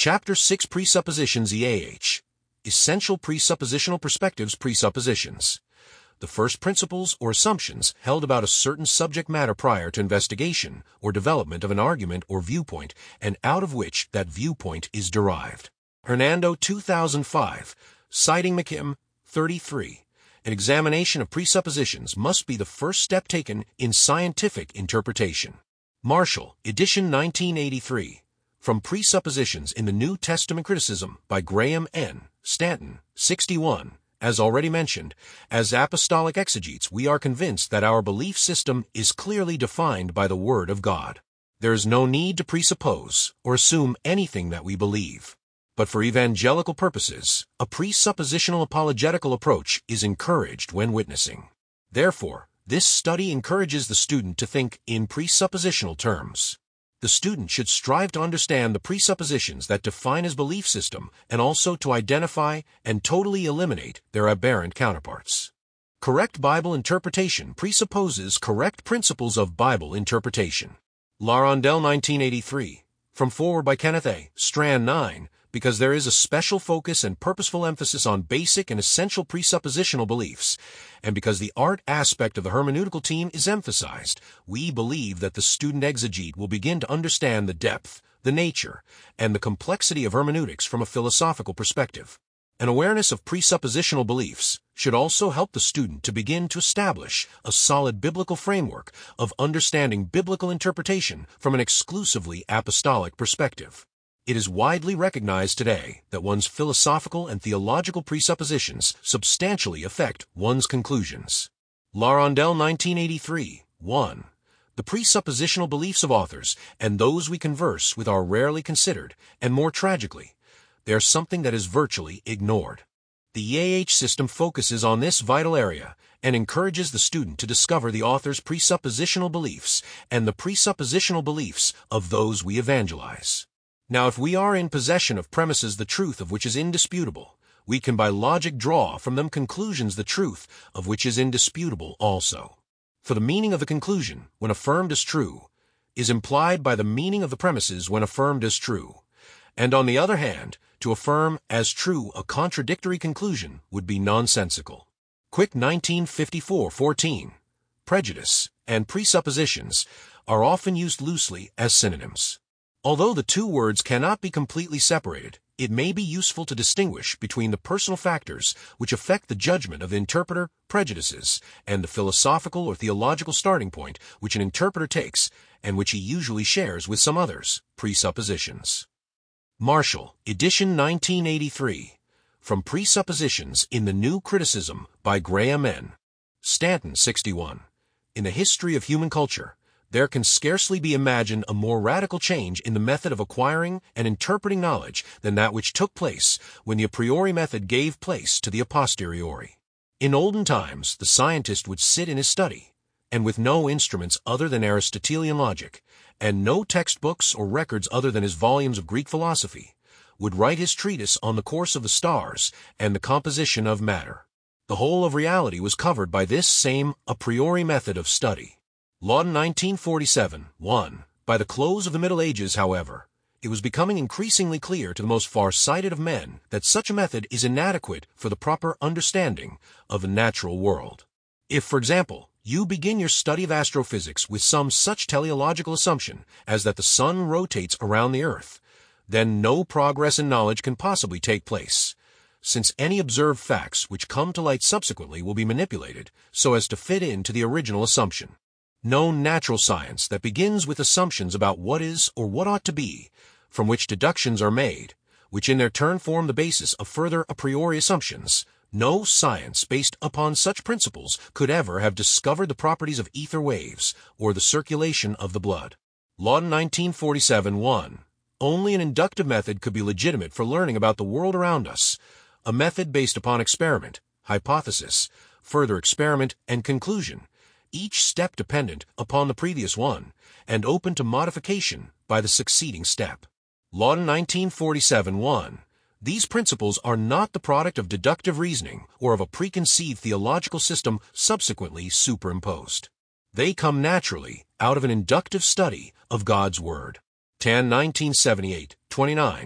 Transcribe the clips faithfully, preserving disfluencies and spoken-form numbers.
Chapter six Presuppositions E A H Essential Presuppositional Perspectives Presuppositions. The first principles or assumptions held about a certain subject matter prior to investigation or development of an argument or viewpoint, and out of which that viewpoint is derived. Hernando two thousand five, citing McKim thirty-three. An examination of presuppositions must be the first step taken in scientific interpretation. Marshall, edition nineteen eighty-three. From Presuppositions in the New Testament Criticism by Graham N. Stanton, sixty-one. As already mentioned, as apostolic exegetes we are convinced that our belief system is clearly defined by the Word of God. There is no need to presuppose or assume anything that we believe. But for evangelical purposes, a presuppositional apologetical approach is encouraged when witnessing. Therefore, this study encourages the student to think in presuppositional terms. The student should strive to understand the presuppositions that define his belief system and also to identify and totally eliminate their aberrant counterparts. Correct Bible interpretation presupposes correct principles of Bible interpretation. Larondel nineteen eighty-three. From Forward by Kenneth A. Strand nine. Because there is a special focus and purposeful emphasis on basic and essential presuppositional beliefs, and because the art aspect of the hermeneutical team is emphasized, we believe that the student exegete will begin to understand the depth, the nature, and the complexity of hermeneutics from a philosophical perspective. An awareness of presuppositional beliefs should also help the student to begin to establish a solid biblical framework of understanding biblical interpretation from an exclusively apostolic perspective. It is widely recognized today that one's philosophical and theological presuppositions substantially affect one's conclusions. Larondel nineteen eighty-three. one. The presuppositional beliefs of authors and those we converse with are rarely considered, and more tragically, they are something that is virtually ignored. The E A H system focuses on this vital area and encourages the student to discover the author's presuppositional beliefs and the presuppositional beliefs of those we evangelize. Now, if we are in possession of premises the truth of which is indisputable, we can by logic draw from them conclusions the truth of which is indisputable also. For the meaning of the conclusion, when affirmed as true, is implied by the meaning of the premises when affirmed as true, and on the other hand, to affirm as true a contradictory conclusion would be nonsensical. Quick nineteen fifty-four fourteen. Prejudice and presuppositions are often used loosely as synonyms. Although the two words cannot be completely separated, it may be useful to distinguish between the personal factors which affect the judgment of the interpreter, prejudices, and the philosophical or theological starting point which an interpreter takes and which he usually shares with some others, presuppositions. Marshall, edition nineteen eighty-three. From Presuppositions in the New Criticism by Graham N. Stanton, sixty-one. In the history of human culture, there can scarcely be imagined a more radical change in the method of acquiring and interpreting knowledge than that which took place when the a priori method gave place to the a posteriori. In olden times, the scientist would sit in his study, and with no instruments other than Aristotelian logic, and no textbooks or records other than his volumes of Greek philosophy, would write his treatise on the course of the stars and the composition of matter. The whole of reality was covered by this same a priori method of study. Lawton nineteen forty-seven. one. By the close of the Middle Ages, however, it was becoming increasingly clear to the most far-sighted of men that such a method is inadequate for the proper understanding of the natural world. If, for example, you begin your study of astrophysics with some such teleological assumption as that the sun rotates around the earth, then no progress in knowledge can possibly take place, since any observed facts which come to light subsequently will be manipulated so as to fit into the original assumption. No natural science that begins with assumptions about what is or what ought to be, from which deductions are made, which in their turn form the basis of further a priori assumptions, no science based upon such principles could ever have discovered the properties of ether waves or the circulation of the blood. Lawton nineteen forty-seven. one. Only an inductive method could be legitimate for learning about the world around us, a method based upon experiment, hypothesis, further experiment, and conclusion, each step dependent upon the previous one, and open to modification by the succeeding step. Lawton nineteen forty-seven. one. These principles are not the product of deductive reasoning or of a preconceived theological system subsequently superimposed. They come naturally out of an inductive study of God's Word. Tan nineteen seventy-eight, twenty-nine.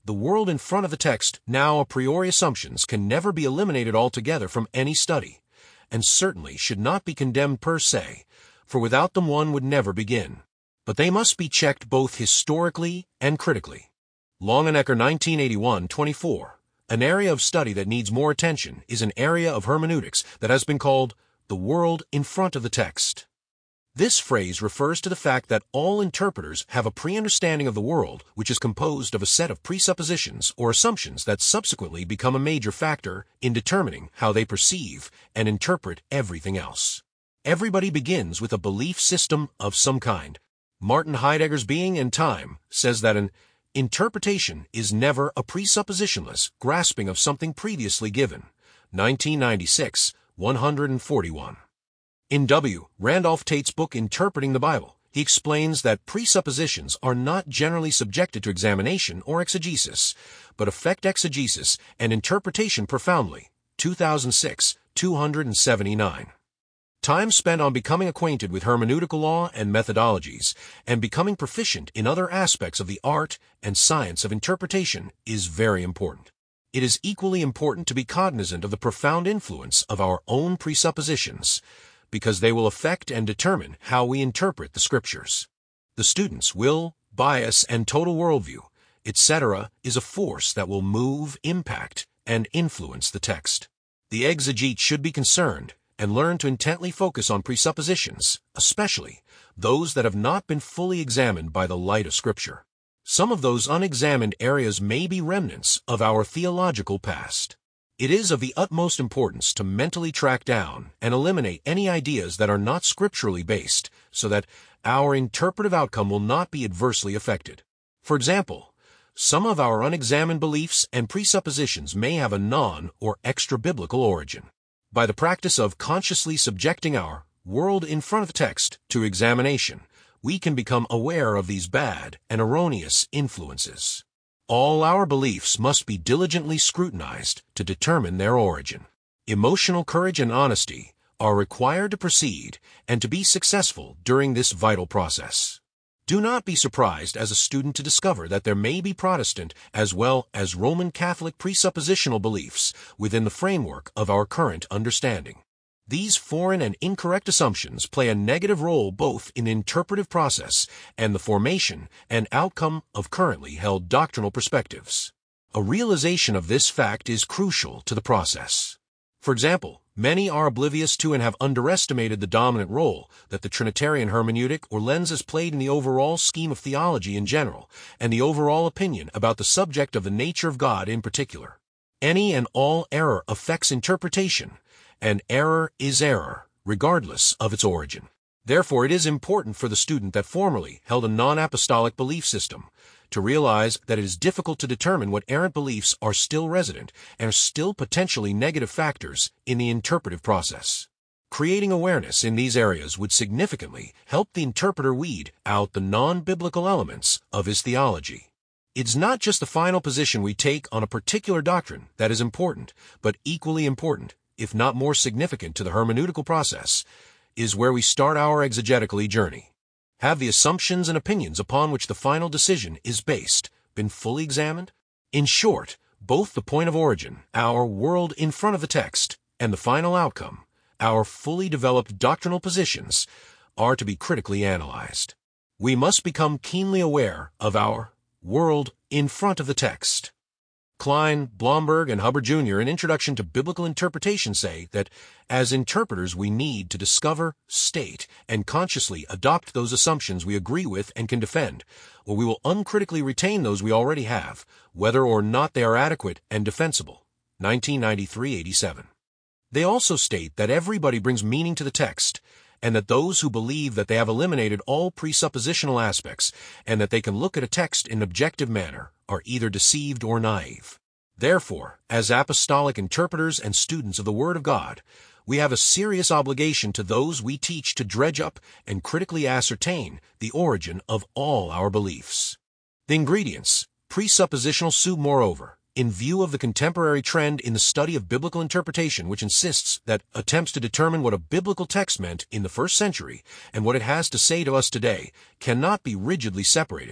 the world in front of the text, now a priori assumptions can never be eliminated altogether from any study, and certainly should not be condemned per se, for without them one would never begin. But they must be checked both historically and critically. Longenecker, nineteen eighty-one, twenty-four. An area of study that needs more attention is an area of hermeneutics that has been called the world in front of the text. This phrase refers to the fact that all interpreters have a pre-understanding of the world which is composed of a set of presuppositions or assumptions that subsequently become a major factor in determining how they perceive and interpret everything else. Everybody begins with a belief system of some kind. Martin Heidegger's Being and Time says that an interpretation is never a presuppositionless grasping of something previously given. nineteen ninety-six, one forty-one. In W. Randolph Tate's book Interpreting the Bible, he explains that presuppositions are not generally subjected to examination or exegesis, but affect exegesis and interpretation profoundly. two thousand six, two seventy-nine. Time spent on becoming acquainted with hermeneutical law and methodologies, and becoming proficient in other aspects of the art and science of interpretation is very important. It is equally important to be cognizant of the profound influence of our own presuppositions, because they will affect and determine how we interpret the Scriptures. The student's will, bias, and total worldview, et cetera, is a force that will move, impact, and influence the text. The exegete should be concerned and learn to intently focus on presuppositions, especially those that have not been fully examined by the light of Scripture. Some of those unexamined areas may be remnants of our theological past. It is of the utmost importance to mentally track down and eliminate any ideas that are not scripturally based, so that our interpretive outcome will not be adversely affected. For example, some of our unexamined beliefs and presuppositions may have a non- or extra-biblical origin. By the practice of consciously subjecting our world in front of the text to examination, we can become aware of these bad and erroneous influences. All our beliefs must be diligently scrutinized to determine their origin. Emotional courage and honesty are required to proceed and to be successful during this vital process. Do not be surprised as a student to discover that there may be Protestant as well as Roman Catholic presuppositional beliefs within the framework of our current understanding. These foreign and incorrect assumptions play a negative role both in the interpretive process and the formation and outcome of currently held doctrinal perspectives. A realization of this fact is crucial to the process. For example, many are oblivious to and have underestimated the dominant role that the Trinitarian hermeneutic or lens has played in the overall scheme of theology in general, and the overall opinion about the subject of the nature of God in particular. Any and all error affects interpretation, and error is error, regardless of its origin. Therefore, it is important for the student that formerly held a non-apostolic belief system to realize that it is difficult to determine what errant beliefs are still resident and are still potentially negative factors in the interpretive process. Creating awareness in these areas would significantly help the interpreter weed out the non-biblical elements of his theology. It's not just the final position we take on a particular doctrine that is important, but equally important, if not more significant to the hermeneutical process, is where we start our exegetical journey. Have the assumptions and opinions upon which the final decision is based been fully examined? In short, both the point of origin, our world in front of the text, and the final outcome, our fully developed doctrinal positions, are to be critically analyzed. We must become keenly aware of our world in front of the text. Klein, Blomberg, and Hubbard Junior in Introduction to Biblical Interpretation say that as interpreters we need to discover, state, and consciously adopt those assumptions we agree with and can defend, or we will uncritically retain those we already have, whether or not they are adequate and defensible. nineteen ninety-three eighty-seven. They also state that everybody brings meaning to the text, and that those who believe that they have eliminated all presuppositional aspects and that they can look at a text in an objective manner are either deceived or naive. Therefore, as apostolic interpreters and students of the Word of God, we have a serious obligation to those we teach to dredge up and critically ascertain the origin of all our beliefs. The ingredients, presuppositional soup, moreover, in view of the contemporary trend in the study of biblical interpretation which insists that attempts to determine what a biblical text meant in the first century and what it has to say to us today cannot be rigidly separated.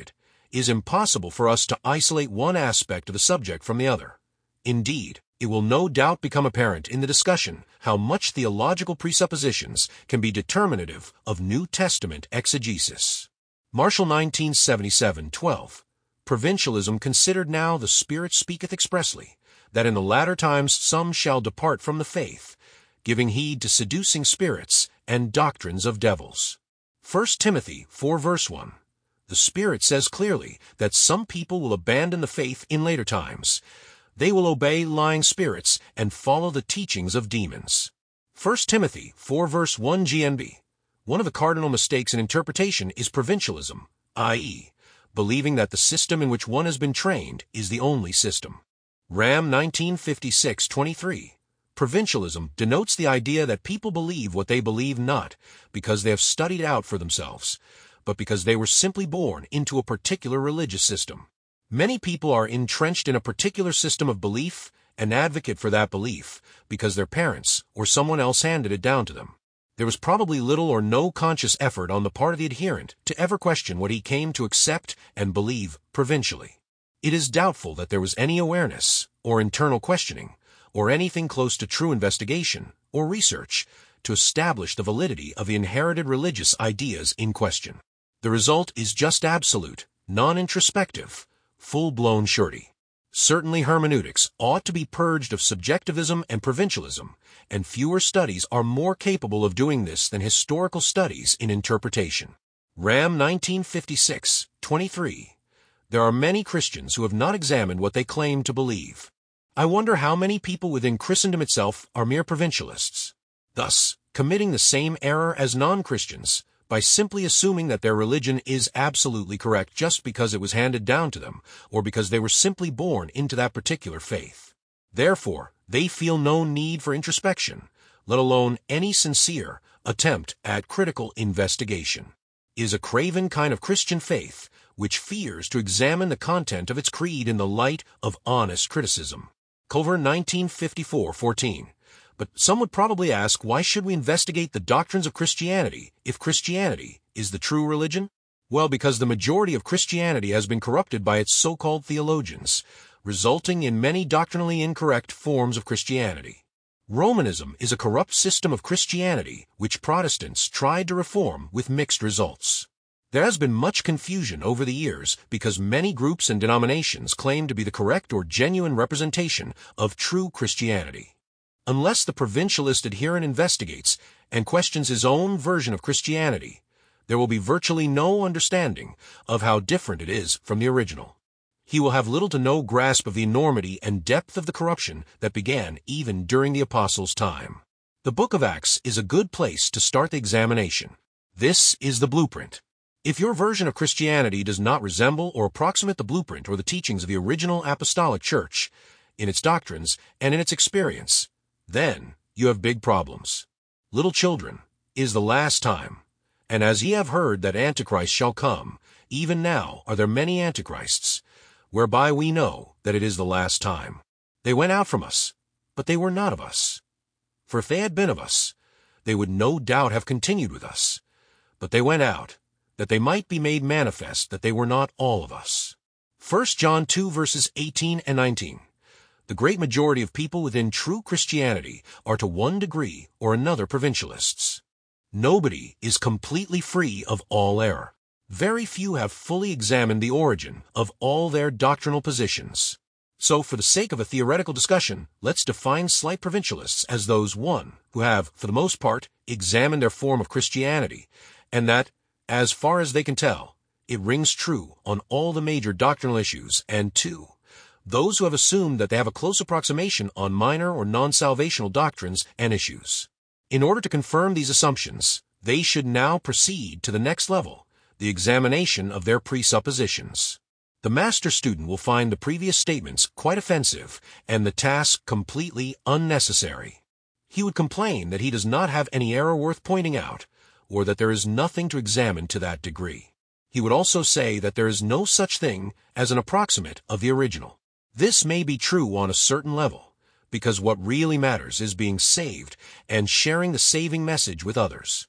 is impossible for us to isolate one aspect of the subject from the other. Indeed, it will no doubt become apparent in the discussion how much theological presuppositions can be determinative of New Testament exegesis. Marshall nineteen seventy-seven twelve. Provincialism considered now the Spirit speaketh expressly, that in the latter times some shall depart from the faith, giving heed to seducing spirits and doctrines of devils. First Timothy four verse one. The Spirit says clearly that some people will abandon the faith in later times. They will obey lying spirits and follow the teachings of demons. First Timothy four verse one G N B. One of the cardinal mistakes in interpretation is provincialism, that is, believing that the system in which one has been trained is the only system. Ram nineteen fifty-six twenty-three. Provincialism denotes the idea that people believe what they believe not because they have studied out for themselves, but because they were simply born into a particular religious system. Many people are entrenched in a particular system of belief and advocate for that belief because their parents or someone else handed it down to them. There was probably little or no conscious effort on the part of the adherent to ever question what he came to accept and believe provincially. It is doubtful that there was any awareness, or internal questioning, or anything close to true investigation or research to establish the validity of the inherited religious ideas in question. The result is just absolute, non-introspective, full-blown surety. Certainly hermeneutics ought to be purged of subjectivism and provincialism, and fewer studies are more capable of doing this than historical studies in interpretation. Ram nineteen fifty-six twenty-three. There are many Christians who have not examined what they claim to believe. I wonder how many people within Christendom itself are mere provincialists, thus committing the same error as non-Christians by simply assuming that their religion is absolutely correct just because it was handed down to them, or because they were simply born into that particular faith. Therefore, they feel no need for introspection, let alone any sincere attempt at critical investigation. It is a craven kind of Christian faith which fears to examine the content of its creed in the light of honest criticism. Culver nineteen fifty-four fourteen. But some would probably ask, why should we investigate the doctrines of Christianity if Christianity is the true religion? Well, because the majority of Christianity has been corrupted by its so-called theologians, resulting in many doctrinally incorrect forms of Christianity. Romanism is a corrupt system of Christianity which Protestants tried to reform with mixed results. There has been much confusion over the years because many groups and denominations claim to be the correct or genuine representation of true Christianity. Unless the provincialist adherent investigates and questions his own version of Christianity, there will be virtually no understanding of how different it is from the original. He will have little to no grasp of the enormity and depth of the corruption that began even during the apostles' time. The book of Acts is a good place to start the examination. This is the blueprint. If your version of Christianity does not resemble or approximate the blueprint or the teachings of the original apostolic church, in its doctrines and in its experience, then you have big problems. Little children, it is the last time, and as ye have heard that Antichrist shall come, even now are there many Antichrists, whereby we know that it is the last time. They went out from us, but they were not of us. For if they had been of us, they would no doubt have continued with us. But they went out, that they might be made manifest that they were not all of us. First John two verses eighteen and nineteen. The great majority of people within true Christianity are to one degree or another provincialists. Nobody is completely free of all error. Very few have fully examined the origin of all their doctrinal positions. So, for the sake of a theoretical discussion, let's define slight provincialists as those, one, who have, for the most part, examined their form of Christianity, and that, as far as they can tell, it rings true on all the major doctrinal issues, and two, those who have assumed that they have a close approximation on minor or non-salvational doctrines and issues. In order to confirm these assumptions, they should now proceed to the next level, the examination of their presuppositions. The master student will find the previous statements quite offensive and the task completely unnecessary. He would complain that he does not have any error worth pointing out, or that there is nothing to examine to that degree. He would also say that there is no such thing as an approximate of the original. This may be true on a certain level, because what really matters is being saved and sharing the saving message with others.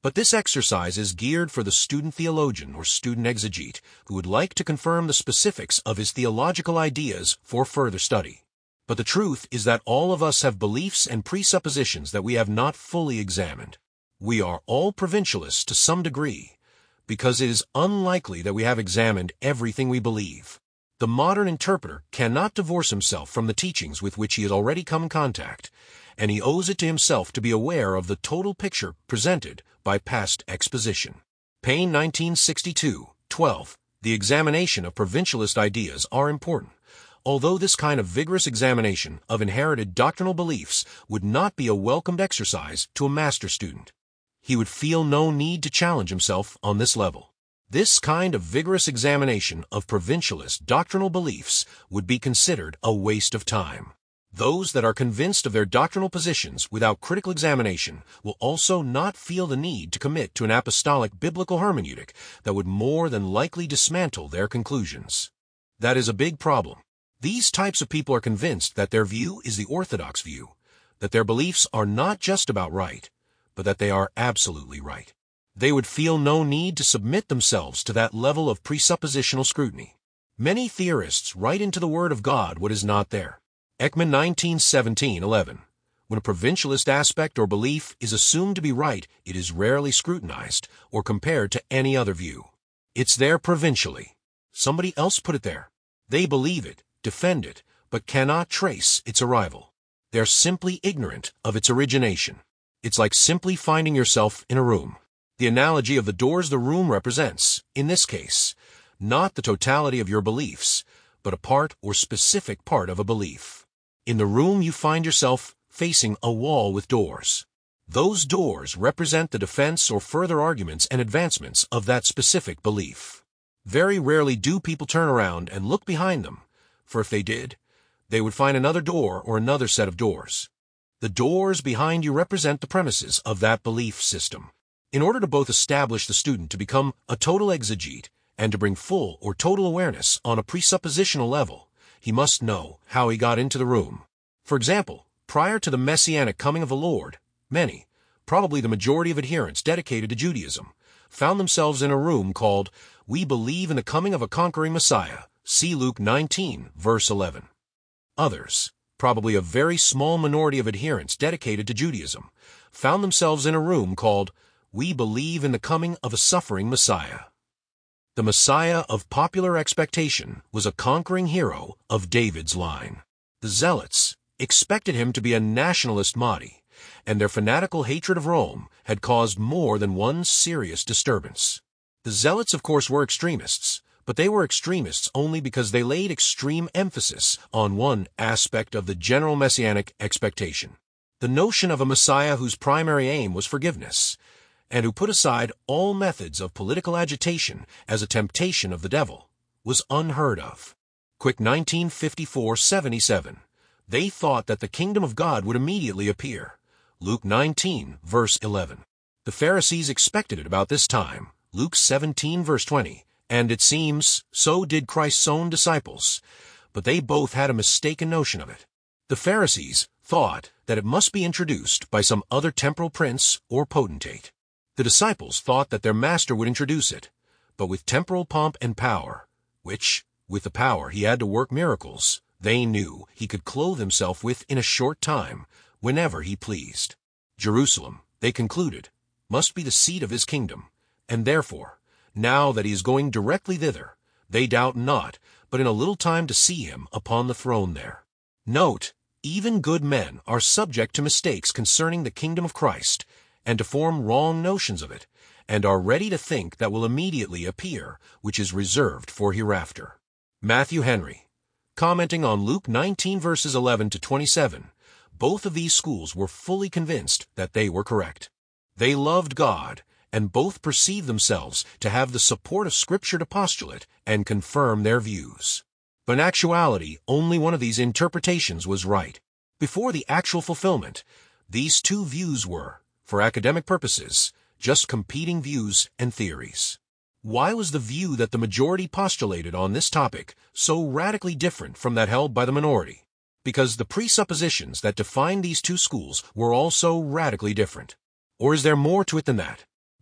But this exercise is geared for the student theologian or student exegete who would like to confirm the specifics of his theological ideas for further study. But the truth is that all of us have beliefs and presuppositions that we have not fully examined. We are all provincialists to some degree, because it is unlikely that we have examined everything we believe. The modern interpreter cannot divorce himself from the teachings with which he has already come in contact, and he owes it to himself to be aware of the total picture presented by past exposition. Payne, nineteen sixty-two, twelve. The examination of provincialist ideas are important, although this kind of vigorous examination of inherited doctrinal beliefs would not be a welcomed exercise to a master student. He would feel no need to challenge himself on this level. This kind of vigorous examination of provincialist doctrinal beliefs would be considered a waste of time. Those that are convinced of their doctrinal positions without critical examination will also not feel the need to commit to an apostolic biblical hermeneutic that would more than likely dismantle their conclusions. That is a big problem. These types of people are convinced that their view is the orthodox view, that their beliefs are not just about right, but that they are absolutely right. They would feel no need to submit themselves to that level of presuppositional scrutiny. Many theorists write into the Word of God what is not there. Ekman, nineteen seventeen, eleven. When a provincialist aspect or belief is assumed to be right, it is rarely scrutinized or compared to any other view. It's there provincially. Somebody else put it there. They believe it, defend it, but cannot trace its arrival. They're simply ignorant of its origination. It's like simply finding yourself in a room. The analogy of the doors the room represents, in this case, not the totality of your beliefs, but a part or specific part of a belief. In the room you find yourself facing a wall with doors. Those doors represent the defense or further arguments and advancements of that specific belief. Very rarely do people turn around and look behind them, for if they did, they would find another door or another set of doors. The doors behind you represent the premises of that belief system. In order to both establish the student to become a total exegete and to bring full or total awareness on a presuppositional level, he must know how he got into the room. For example, prior to the messianic coming of the Lord, many, probably the majority of adherents dedicated to Judaism, found themselves in a room called, "We believe in the coming of a conquering Messiah." See Luke nineteen, verse eleven. Others, probably a very small minority of adherents dedicated to Judaism, found themselves in a room called, "We believe in the coming of a suffering Messiah." The Messiah of popular expectation was a conquering hero of David's line. The Zealots expected him to be a nationalist Mahdi, and their fanatical hatred of Rome had caused more than one serious disturbance. The Zealots, of course, were extremists, but they were extremists only because they laid extreme emphasis on one aspect of the general messianic expectation, the notion of a Messiah whose primary aim was forgiveness, and who put aside all methods of political agitation as a temptation of the devil, was unheard of. Quick, nineteen fifty-four, seventy-seven. They thought that the kingdom of God would immediately appear. Luke nineteen, verse eleven. The Pharisees expected it about this time. Luke seventeen, verse twenty. And it seems, so did Christ's own disciples, but they both had a mistaken notion of it. The Pharisees thought that it must be introduced by some other temporal prince or potentate. The disciples thought that their master would introduce it, but with temporal pomp and power, which, with the power he had to work miracles, they knew he could clothe himself with in a short time, whenever he pleased. Jerusalem, they concluded, must be the seat of his kingdom, and therefore, now that he is going directly thither, they doubt not, but in a little time to see him upon the throne there. Note, even good men are subject to mistakes concerning the kingdom of Christ, and to form wrong notions of it, and are ready to think that will immediately appear, which is reserved for hereafter. Matthew Henry, commenting on Luke nineteen verses eleven to twenty-seven, both of these schools were fully convinced that they were correct. They loved God, and both perceived themselves to have the support of Scripture to postulate and confirm their views. But in actuality, only one of these interpretations was right. Before the actual fulfillment, these two views were, for academic purposes, just competing views and theories. Why was the view that the majority postulated on this topic so radically different from that held by the minority? Because the presuppositions that defined these two schools were also radically different. Or is there more to it than that?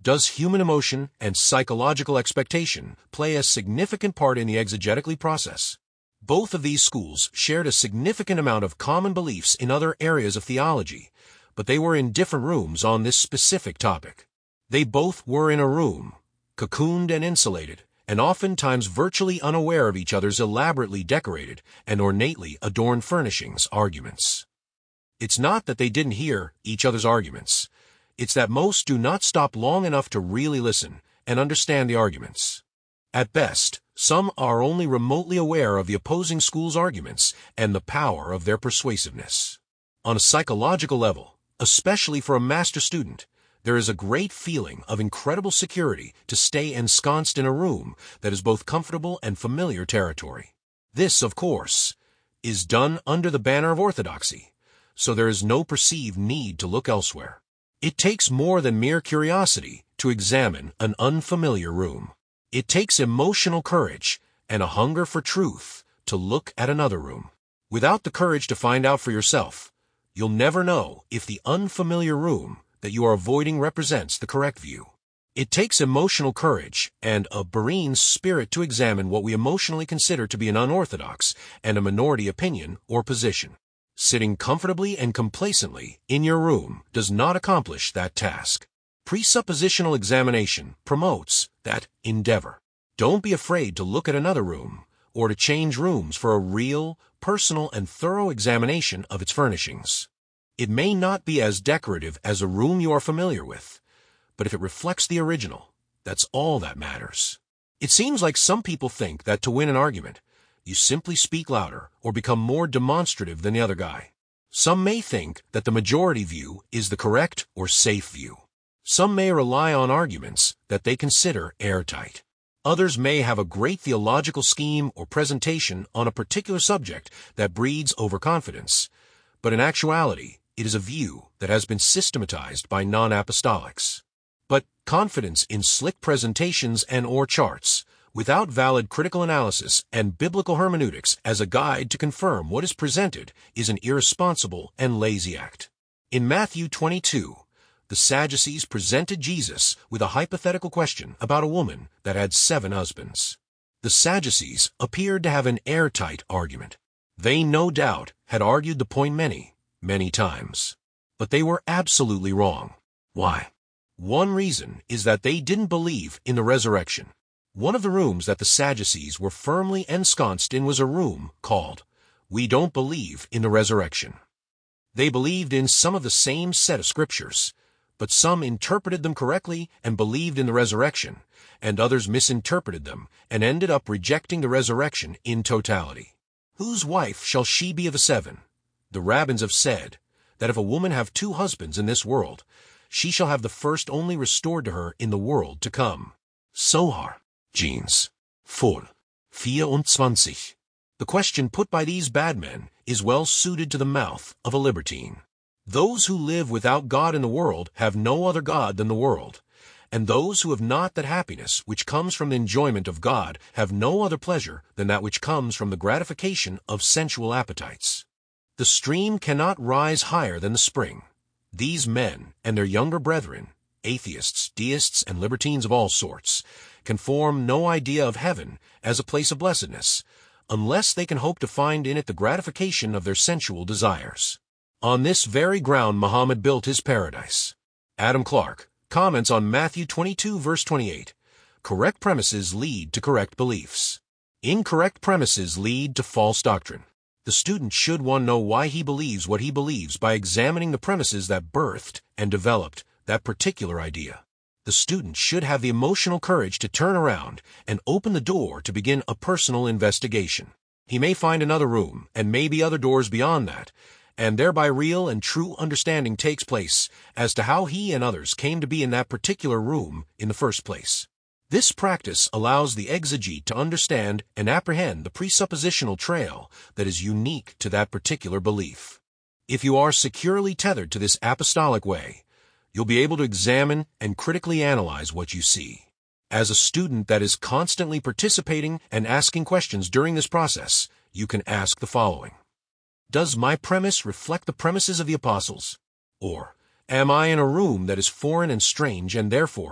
Does human emotion and psychological expectation play a significant part in the exegetically process? Both of these schools shared a significant amount of common beliefs in other areas of theology, but they were in different rooms on this specific topic. They both were in a room, cocooned and insulated, and oftentimes virtually unaware of each other's elaborately decorated and ornately adorned furnishings arguments. It's not that they didn't hear each other's arguments. It's that most do not stop long enough to really listen and understand the arguments. At best, some are only remotely aware of the opposing school's arguments and the power of their persuasiveness. On a psychological level, especially for a master student, there is a great feeling of incredible security to stay ensconced in a room that is both comfortable and familiar territory. This, of course, is done under the banner of orthodoxy, so there is no perceived need to look elsewhere. It takes more than mere curiosity to examine an unfamiliar room. It takes emotional courage and a hunger for truth to look at another room. Without the courage to find out for yourself, you'll never know if the unfamiliar room that you are avoiding represents the correct view. It takes emotional courage and a Berean spirit to examine what we emotionally consider to be an unorthodox and a minority opinion or position. Sitting comfortably and complacently in your room does not accomplish that task. Presuppositional examination promotes that endeavor. Don't be afraid to look at another room or to change rooms for a real, personal, and thorough examination of its furnishings. It may not be as decorative as a room you are familiar with, but if it reflects the original, that's all that matters. It seems like some people think that to win an argument, you simply speak louder or become more demonstrative than the other guy. Some may think that the majority view is the correct or safe view. Some may rely on arguments that they consider airtight. Others may have a great theological scheme or presentation on a particular subject that breeds overconfidence, but in actuality, it is a view that has been systematized by non-apostolics. But confidence in slick presentations and or charts, without valid critical analysis and biblical hermeneutics as a guide to confirm what is presented, is an irresponsible and lazy act. In Matthew twenty-two, the Sadducees presented Jesus with a hypothetical question about a woman that had seven husbands. The Sadducees appeared to have an airtight argument. They no doubt had argued the point many, many times. But they were absolutely wrong. Why? One reason is that they didn't believe in the resurrection. One of the rooms that the Sadducees were firmly ensconced in was a room called, "We don't believe in the resurrection." They believed in some of the same set of scriptures, but some interpreted them correctly and believed in the resurrection, and others misinterpreted them and ended up rejecting the resurrection in totality. Whose wife shall she be of the seven? The rabbins have said that if a woman have two husbands in this world, she shall have the first only restored to her in the world to come. Sohar. Jeans. four. twenty-four. The question put by these bad men is well suited to the mouth of a libertine. Those who live without God in the world have no other God than the world, and those who have not that happiness which comes from the enjoyment of God have no other pleasure than that which comes from the gratification of sensual appetites. The stream cannot rise higher than the spring. These men and their younger brethren, atheists, deists, and libertines of all sorts, can form no idea of heaven as a place of blessedness, unless they can hope to find in it the gratification of their sensual desires. On this very ground Muhammad built his paradise. Adam Clarke comments on Matthew twenty-two, verse twenty-eight, "Correct premises lead to correct beliefs. Incorrect premises lead to false doctrine." The student should want to know why he believes what he believes by examining the premises that birthed and developed that particular idea. The student should have the emotional courage to turn around and open the door to begin a personal investigation. He may find another room, and maybe other doors beyond that, and thereby real and true understanding takes place as to how he and others came to be in that particular room in the first place. This practice allows the exegete to understand and apprehend the presuppositional trail that is unique to that particular belief. If you are securely tethered to this apostolic way, you'll be able to examine and critically analyze what you see. As a student that is constantly participating and asking questions during this process, you can ask the following. Does my premise reflect the premises of the apostles? Or, am I in a room that is foreign and strange and therefore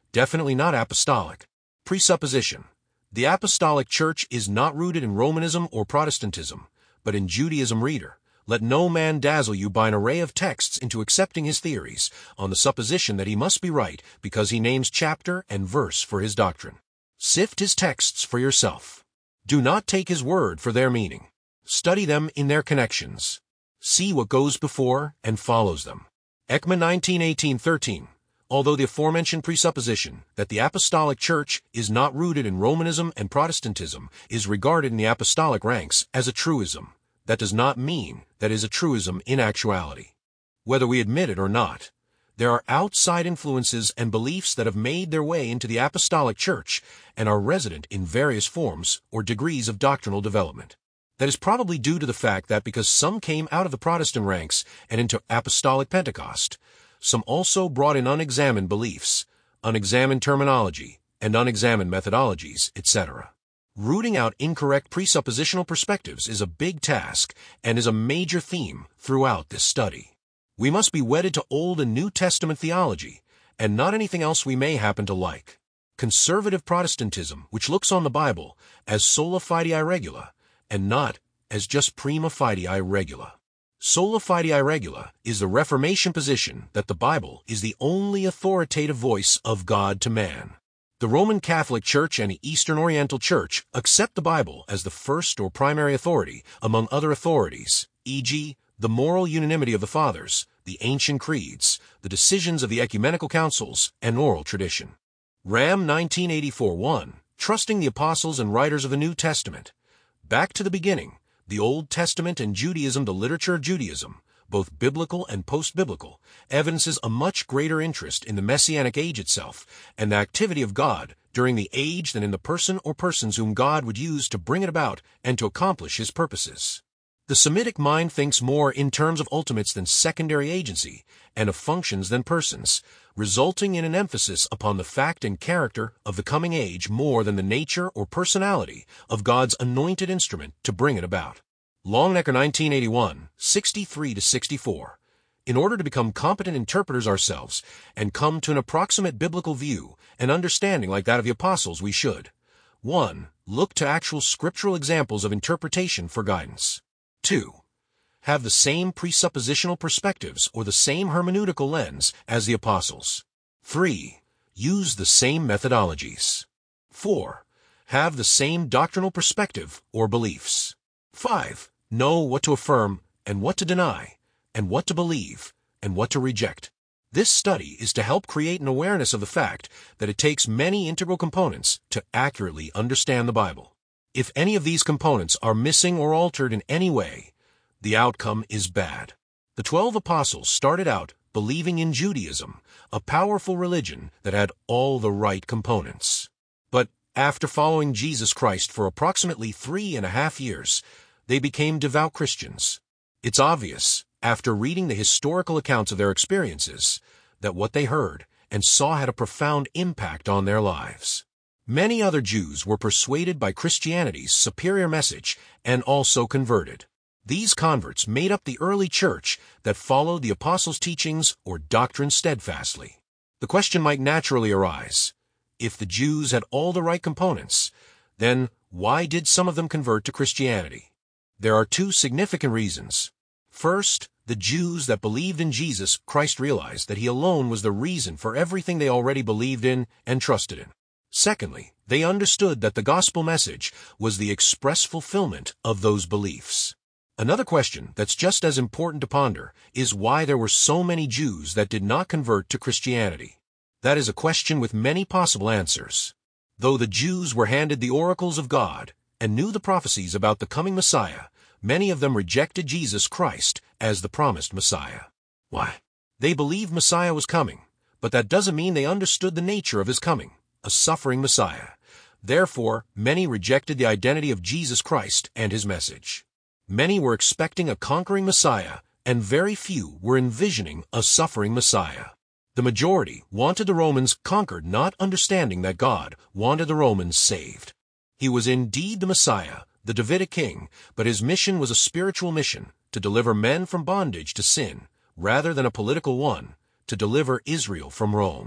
Definitely not apostolic. Presupposition. The apostolic church is not rooted in Romanism or Protestantism, but in Judaism. Reader, let no man dazzle you by an array of texts into accepting his theories on the supposition that he must be right because he names chapter and verse for his doctrine. Sift his texts for yourself. Do not take his word for their meaning. Study them in their connections. See what goes before and follows them. Ekman nineteen eighteen thirteen. Although the aforementioned presupposition that the apostolic church is not rooted in Romanism and Protestantism is regarded in the apostolic ranks as a truism, that does not mean that it is a truism in actuality. Whether we admit it or not, there are outside influences and beliefs that have made their way into the apostolic church and are resident in various forms or degrees of doctrinal development. That is probably due to the fact that because some came out of the Protestant ranks and into apostolic Pentecost, some also brought in unexamined beliefs, unexamined terminology, and unexamined methodologies, et cetera. Rooting out incorrect presuppositional perspectives is a big task and is a major theme throughout this study. We must be wedded to Old and New Testament theology, and not anything else we may happen to like. Conservative Protestantism, which looks on the Bible as sola fide regula, and not as just prima fide regula. Sola fide regula is the Reformation position that the Bible is the only authoritative voice of God to man. The Roman Catholic Church and the Eastern Oriental Church accept the Bible as the first or primary authority among other authorities, for example, the moral unanimity of the Fathers, the ancient creeds, the decisions of the ecumenical councils, and oral tradition. Ram nineteen eighty-four one, trusting the apostles and writers of the New Testament. Back to the beginning, the Old Testament and Judaism, the literature of Judaism, both biblical and post-biblical, evidences a much greater interest in the Messianic age itself and the activity of God during the age than in the person or persons whom God would use to bring it about and to accomplish his purposes. The Semitic mind thinks more in terms of ultimates than secondary agency and of functions than persons, resulting in an emphasis upon the fact and character of the coming age more than the nature or personality of God's anointed instrument to bring it about. Longnecker nineteen eighty-one, sixty-three to sixty-four. In order to become competent interpreters ourselves and come to an approximate biblical view and understanding like that of the apostles, we should one. Look to actual scriptural examples of interpretation for guidance. two. Have the same presuppositional perspectives or the same hermeneutical lens as the apostles. three. Use the same methodologies. four. Have the same doctrinal perspective or beliefs. five. Know what to affirm and what to deny, and what to believe and what to reject. This study is to help create an awareness of the fact that it takes many integral components to accurately understand the Bible. If any of these components are missing or altered in any way, the outcome is bad. The twelve apostles started out believing in Judaism, a powerful religion that had all the right components. But after following Jesus Christ for approximately three and a half years, they became devout Christians. It's obvious, after reading the historical accounts of their experiences, that what they heard and saw had a profound impact on their lives. Many other Jews were persuaded by Christianity's superior message and also converted. These converts made up the early church that followed the apostles' teachings or doctrine steadfastly. The question might naturally arise, if the Jews had all the right components, then why did some of them convert to Christianity? There are two significant reasons. First, the Jews that believed in Jesus Christ realized that he alone was the reason for everything they already believed in and trusted in. Secondly, they understood that the gospel message was the express fulfillment of those beliefs. Another question that's just as important to ponder is why there were so many Jews that did not convert to Christianity. That is a question with many possible answers. Though the Jews were handed the oracles of God and knew the prophecies about the coming Messiah, many of them rejected Jesus Christ as the promised Messiah. Why? They believed Messiah was coming, but that doesn't mean they understood the nature of his coming, a suffering Messiah. Therefore, many rejected the identity of Jesus Christ and his message. Many were expecting a conquering Messiah, and very few were envisioning a suffering Messiah. The majority wanted the Romans conquered, not understanding that God wanted the Romans saved. He was indeed the Messiah, the Davidic king, but his mission was a spiritual mission, to deliver men from bondage to sin, rather than a political one, to deliver Israel from Rome.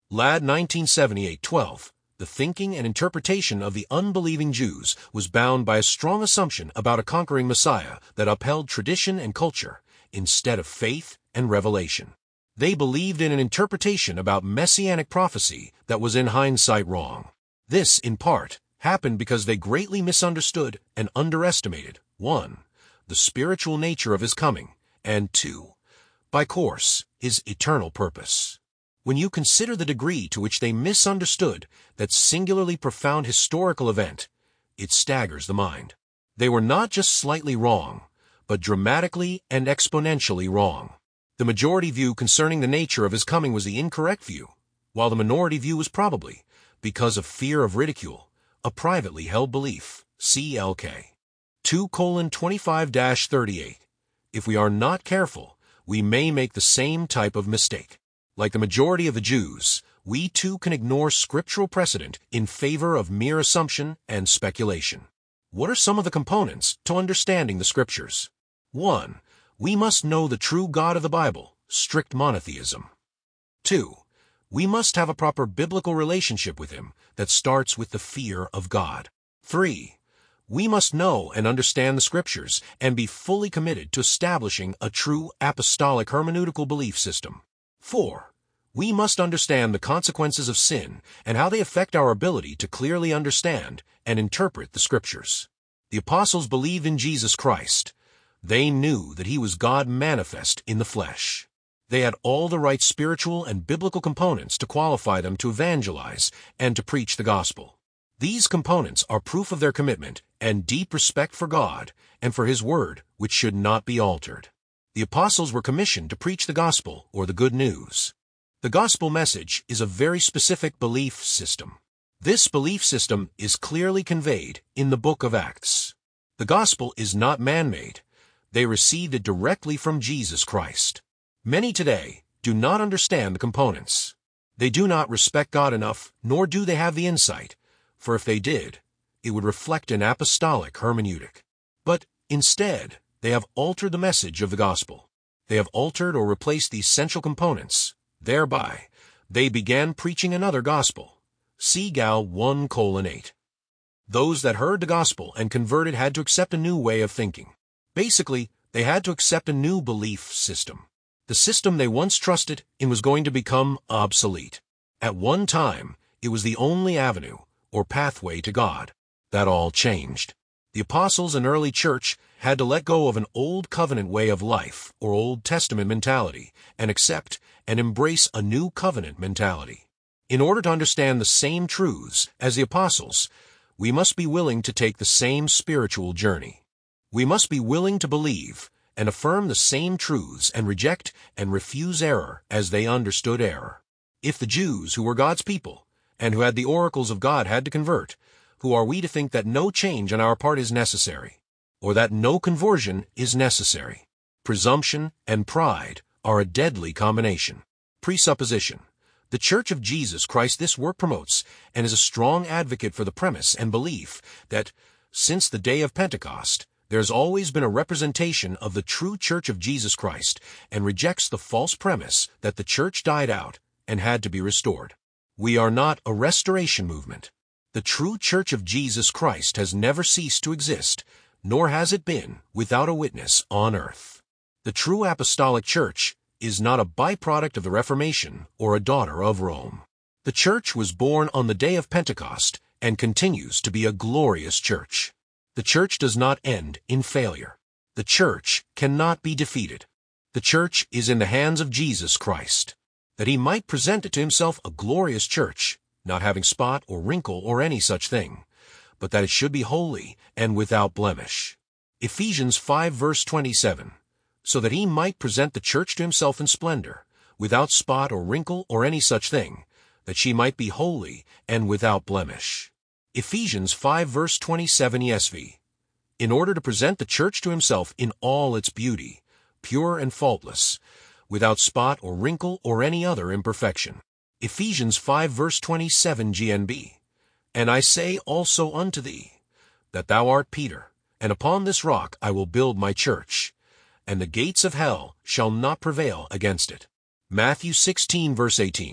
Ladd nineteen seventy-eight twelve. The thinking and interpretation of the unbelieving Jews was bound by a strong assumption about a conquering Messiah that upheld tradition and culture instead of faith and revelation. They believed in an interpretation about messianic prophecy that was in hindsight wrong. This, in part, happened because they greatly misunderstood and underestimated, one, the spiritual nature of his coming, and two, by course, his eternal purpose. When you consider the degree to which they misunderstood that singularly profound historical event, it staggers the mind. They were not just slightly wrong, but dramatically and exponentially wrong. The majority view concerning the nature of his coming was the incorrect view, while the minority view was probably, because of fear of ridicule, a privately held belief. C L K two twenty-five thirty-eight. If we are not careful, we may make the same type of mistake. Like the majority of the Jews, we too can ignore scriptural precedent in favor of mere assumption and speculation. What are some of the components to understanding the Scriptures? one. We must know the true God of the Bible, strict monotheism. two. We must have a proper biblical relationship with Him that starts with the fear of God. three. We must know and understand the Scriptures and be fully committed to establishing a true apostolic hermeneutical belief system. four. We must understand the consequences of sin and how they affect our ability to clearly understand and interpret the Scriptures. The apostles believed in Jesus Christ. They knew that He was God manifest in the flesh. They had all the right spiritual and biblical components to qualify them to evangelize and to preach the gospel. These components are proof of their commitment and deep respect for God and for His Word, which should not be altered. The apostles were commissioned to preach the gospel, or the good news. The gospel message is a very specific belief system. This belief system is clearly conveyed in the book of Acts. The gospel is not man-made. They received it directly from Jesus Christ. Many today do not understand the components. They do not respect God enough, nor do they have the insight, for if they did, it would reflect an apostolic hermeneutic. But instead, they have altered the message of the gospel. They have altered or replaced the essential components. Thereby, they began preaching another gospel. See Gal one colon eight. Those that heard the gospel and converted had to accept a new way of thinking. Basically, they had to accept a new belief system. The system they once trusted in was going to become obsolete. At one time, it was the only avenue, or pathway to God. That all changed. The apostles and early church had to let go of an old covenant way of life, or Old Testament mentality, and accept and embrace a new covenant mentality. In order to understand the same truths as the apostles, we must be willing to take the same spiritual journey. We must be willing to believe and affirm the same truths and reject and refuse error as they understood error. If the Jews, who were God's people, and who had the oracles of God, had to convert, who are we to think that no change on our part is necessary, or that no conversion is necessary? Presumption and pride are a deadly combination. Presupposition. The Church of Jesus Christ this work promotes and is a strong advocate for the premise and belief that, since the day of Pentecost, there has always been a representation of the true Church of Jesus Christ, and rejects the false premise that the Church died out and had to be restored. We are not a restoration movement. The true Church of Jesus Christ has never ceased to exist, nor has it been without a witness on earth. The true apostolic Church is not a byproduct of the Reformation or a daughter of Rome. The Church was born on the day of Pentecost and continues to be a glorious Church. The Church does not end in failure. The Church cannot be defeated. The Church is in the hands of Jesus Christ, that He might present it to Himself a glorious Church, not having spot or wrinkle or any such thing, but that it should be holy and without blemish. Ephesians five verse twenty-seven. So that He might present the Church to Himself in splendor, without spot or wrinkle or any such thing, that she might be holy and without blemish. Ephesians five verse twenty-seven E S V. In order to present the Church to Himself in all its beauty, pure and faultless, without spot or wrinkle or any other imperfection. Ephesians five verse twenty-seven G N B. And I say also unto thee, that thou art Peter, and upon this rock I will build my church, and the gates of hell shall not prevail against it. Matthew sixteen verse eighteen.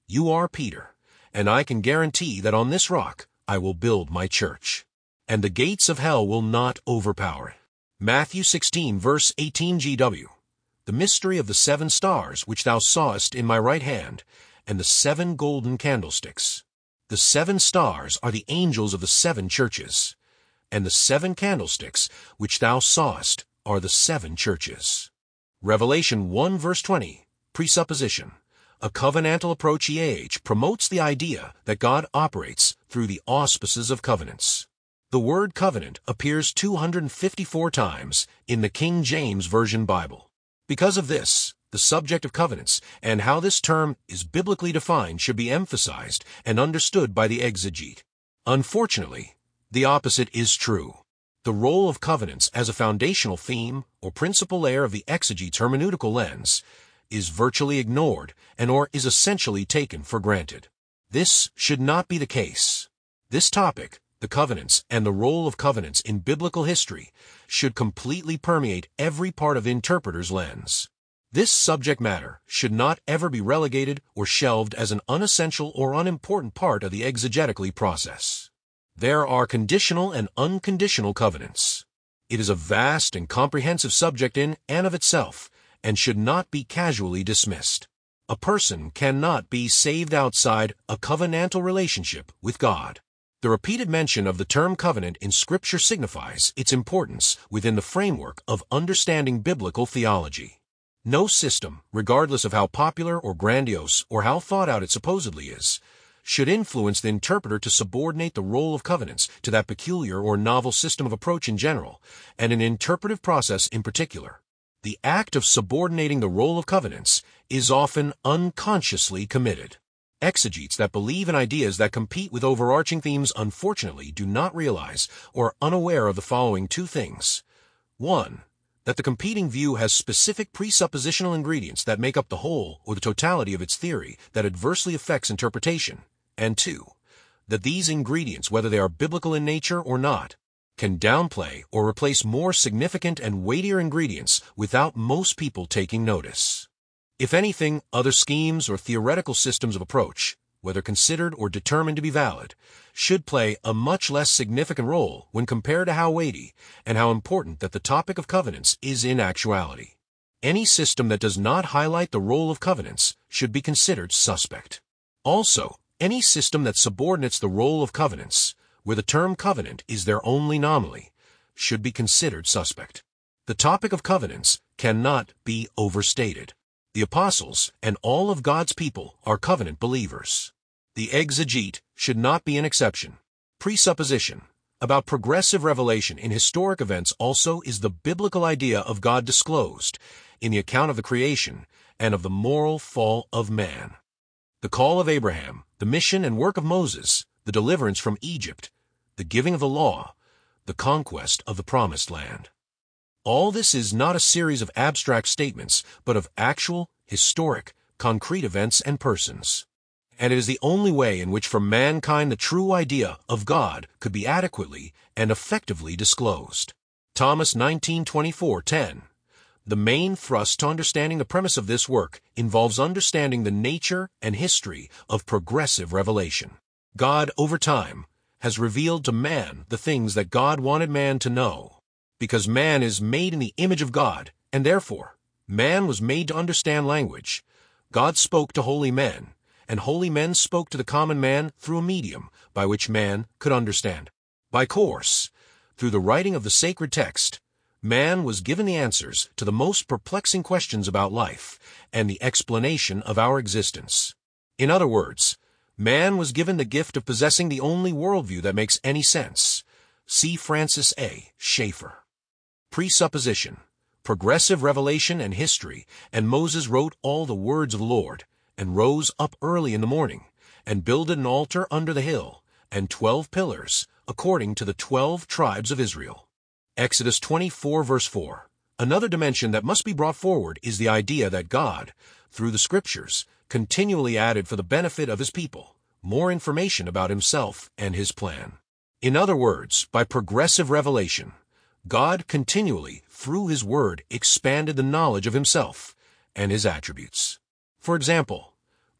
You are Peter, and I can guarantee that on this rock I will build my church, and the gates of hell will not overpower it. Matthew sixteen, verse eighteen G W. The mystery of the seven stars which thou sawest in my right hand, and the seven golden candlesticks. The seven stars are the angels of the seven churches, and the seven candlesticks which thou sawest are the seven churches. Revelation one, verse twenty, presupposition. A covenantal approach E A H promotes the idea that God operates through the auspices of covenants. The word covenant appears two hundred fifty-four times in the King James Version Bible. Because of this, the subject of covenants and how this term is biblically defined should be emphasized and understood by the exegete. Unfortunately, the opposite is true. The role of covenants as a foundational theme or principal layer of the exegete's hermeneutical lens is virtually ignored and or is essentially taken for granted. This should not be the case. This topic, the covenants and the role of covenants in biblical history, should completely permeate every part of the interpreter's lens. This subject matter should not ever be relegated or shelved as an unessential or unimportant part of the exegetically process. There are conditional and unconditional covenants. It is a vast and comprehensive subject in and of itself, and should not be casually dismissed. A person cannot be saved outside a covenantal relationship with God. The repeated mention of the term covenant in Scripture signifies its importance within the framework of understanding biblical theology. No system, regardless of how popular or grandiose or how thought out it supposedly is, should influence the interpreter to subordinate the role of covenants to that peculiar or novel system of approach in general, and an interpretive process in particular. The act of subordinating the role of covenants is often unconsciously committed. Exegetes that believe in ideas that compete with overarching themes unfortunately do not realize or are unaware of the following two things. One, that the competing view has specific presuppositional ingredients that make up the whole or the totality of its theory that adversely affects interpretation. And two, that these ingredients, whether they are biblical in nature or not, can downplay or replace more significant and weightier ingredients without most people taking notice. If anything, other schemes or theoretical systems of approach, whether considered or determined to be valid, should play a much less significant role when compared to how weighty and how important that the topic of covenants is in actuality. Any system that does not highlight the role of covenants should be considered suspect. Also, any system that subordinates the role of covenants, where the term covenant is their only nominally, should be considered suspect. The topic of covenants cannot be overstated. The apostles and all of God's people are covenant believers. The exegete should not be an exception. Presupposition about progressive revelation in historic events also is the biblical idea of God disclosed in the account of the creation and of the moral fall of man. The call of Abraham, the mission and work of Moses, the deliverance from Egypt, the giving of the law, the conquest of the promised land. All this is not a series of abstract statements, but of actual, historic, concrete events and persons. And it is the only way in which for mankind the true idea of God could be adequately and effectively disclosed. Thomas nineteen twenty-four ten. The main thrust to understanding the premise of this work involves understanding the nature and history of progressive revelation. God, over time, has revealed to man the things that God wanted man to know. Because man is made in the image of God, and therefore, man was made to understand language, God spoke to holy men, and holy men spoke to the common man through a medium by which man could understand. By course, through the writing of the sacred text, man was given the answers to the most perplexing questions about life and the explanation of our existence. In other words, man was given the gift of possessing the only worldview that makes any sense. See Francis A. Schaeffer. Presupposition, progressive revelation and history, and Moses wrote all the words of the Lord, and rose up early in the morning, and builded an altar under the hill, and twelve pillars, according to the twelve tribes of Israel. Exodus twenty-four, verse four. Another dimension that must be brought forward is the idea that God, through the Scriptures, continually added for the benefit of his people more information about himself and his plan. In other words, by progressive revelation, God continually, through his word, expanded the knowledge of himself and his attributes. For example,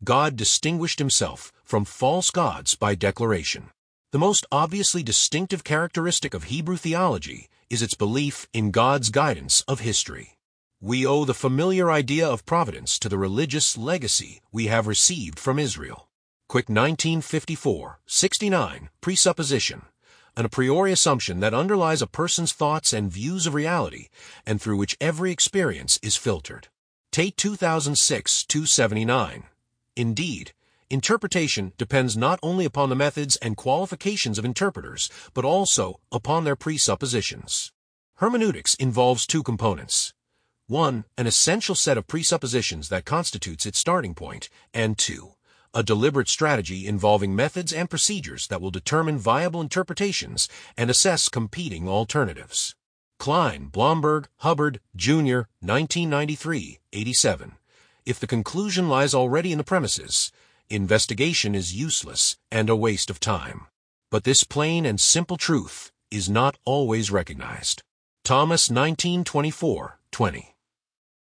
God distinguished himself from false gods by declaration. The most obviously distinctive characteristic of Hebrew theology is its belief in God's guidance of history. We owe the familiar idea of providence to the religious legacy we have received from Israel. Quick nineteen fifty-four sixty-nine presupposition, an a priori assumption that underlies a person's thoughts and views of reality and through which every experience is filtered. Tate two thousand six two seventy-nine. Indeed, interpretation depends not only upon the methods and qualifications of interpreters, but also upon their presuppositions. Hermeneutics involves two components. One, an essential set of presuppositions that constitutes its starting point, and two, a deliberate strategy involving methods and procedures that will determine viable interpretations and assess competing alternatives. Klein, Blomberg, Hubbard, Junior, nineteen ninety-three, eighty-seven. If the conclusion lies already in the premises, investigation is useless and a waste of time. But this plain and simple truth is not always recognized. Thomas, nineteen twenty-four, twenty.